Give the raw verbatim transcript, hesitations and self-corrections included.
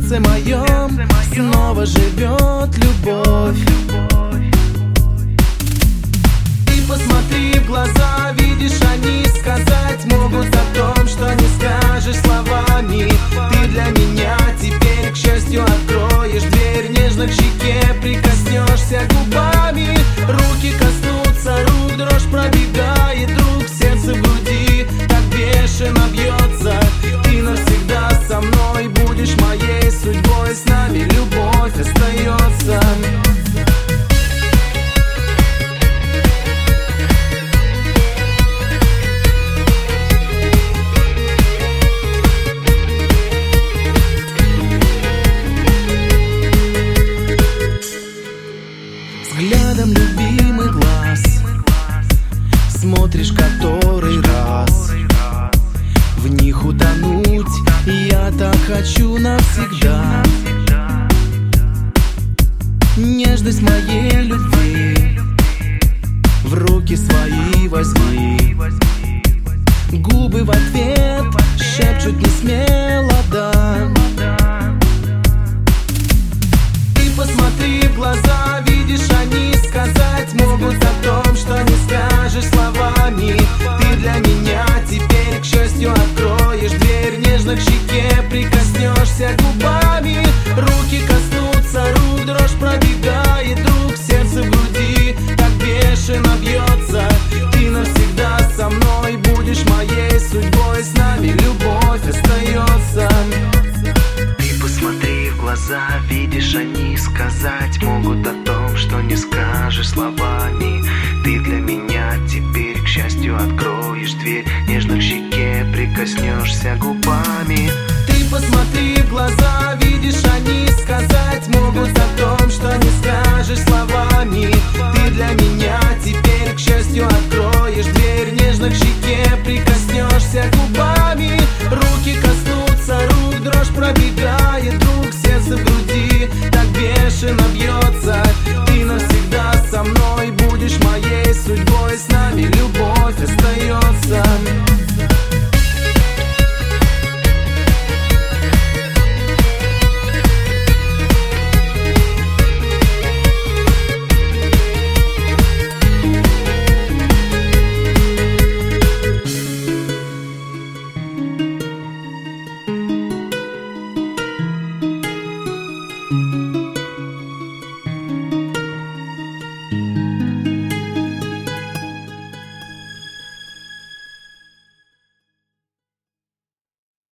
сердце моем снова живет любовь. Ты посмотри в глаза, видишь, они сказать могут о том, что не скажешь словами. Ты для меня теперь, к счастью, откроешь дверь, нежно к щеке прикоснешься губами. Руки коснутся рук, дрожь пробегает друг, сердце в груди так бешено бьется. Ты навсегда со мной будешь моей судьбой, с нами любовь остается. Взглядом любимый глаз смотришь который раз, в них утонуть я так хочу навсегда. Нежность моей любви в руки свои возьми. Губы в ответ шепчут не смело да. Ты посмотри в глаза, видишь, они сказать могут о том, что не скажешь словами. Ты для меня теперь, к счастью, откроешь дверь, нежно к щеке прикоснешься губами. Руки коснутся рук, дрожь пробегает друг, сердце в груди так бешено бьется. Ты навсегда со мной будешь моей судьбой, с нами любовь остается. Ты посмотри в глаза, видишь, они сказать могут о том, что не скажешь словами. Ты для меня теперь, к счастью, откроешь дверь, нежно к щеке прикоснешься губами. Ты посмотри в глаза, видишь, они сказать могут о том, что не скажешь словами. Ты для меня теперь, к счастью, откроешь